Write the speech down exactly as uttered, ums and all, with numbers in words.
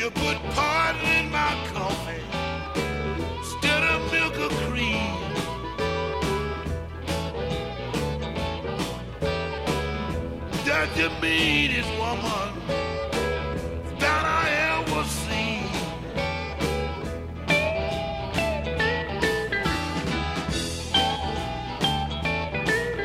You put pardon in my coffee instead of milk or cream. Does you mean it, woman?